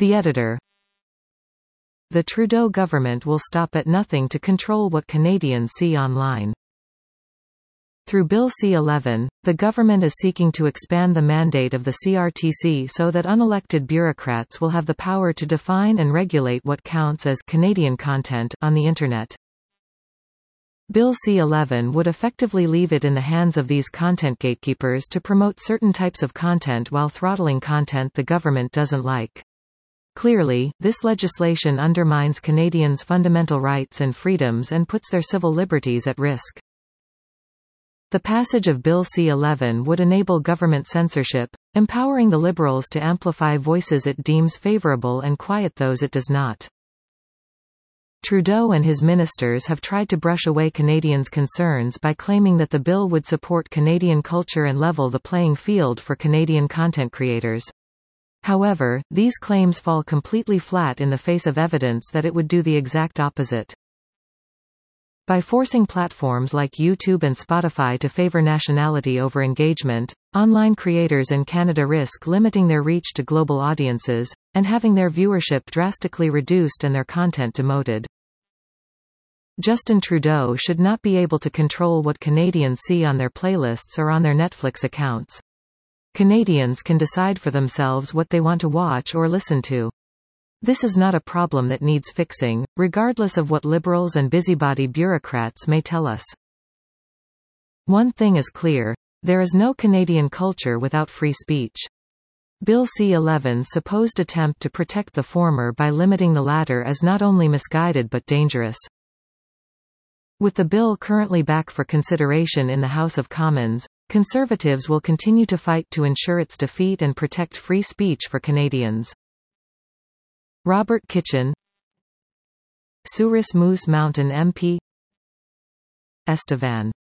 The editor. The Trudeau government will stop at nothing to control what Canadians see online. Through Bill C-11, the government is seeking to expand the mandate of the CRTC so that unelected bureaucrats will have the power to define and regulate what counts as Canadian content on the Internet. Bill C-11 would effectively leave it in the hands of these content gatekeepers to promote certain types of content while throttling content the government doesn't like. Clearly, this legislation undermines Canadians' fundamental rights and freedoms and puts their civil liberties at risk. The passage of Bill C-11 would enable government censorship, empowering the Liberals to amplify voices it deems favourable and quiet those it does not. Trudeau and his ministers have tried to brush away Canadians' concerns by claiming that the bill would support Canadian culture and level the playing field for Canadian content creators. However, these claims fall completely flat in the face of evidence that it would do the exact opposite. By forcing platforms like YouTube and Spotify to favor nationality over engagement, online creators in Canada risk limiting their reach to global audiences, and having their viewership drastically reduced and their content demoted. Justin Trudeau should not be able to control what Canadians see on their playlists or on their Netflix accounts. Canadians can decide for themselves what they want to watch or listen to. This is not a problem that needs fixing, regardless of what Liberals and busybody bureaucrats may tell us. One thing is clear: there is no Canadian culture without free speech. Bill C-11's supposed attempt to protect the former by limiting the latter is not only misguided but dangerous. With the bill currently back for consideration in the House of Commons, Conservatives will continue to fight to ensure its defeat and protect free speech for Canadians. Robert Kitchen, Souris Moose Mountain MP, Estevan.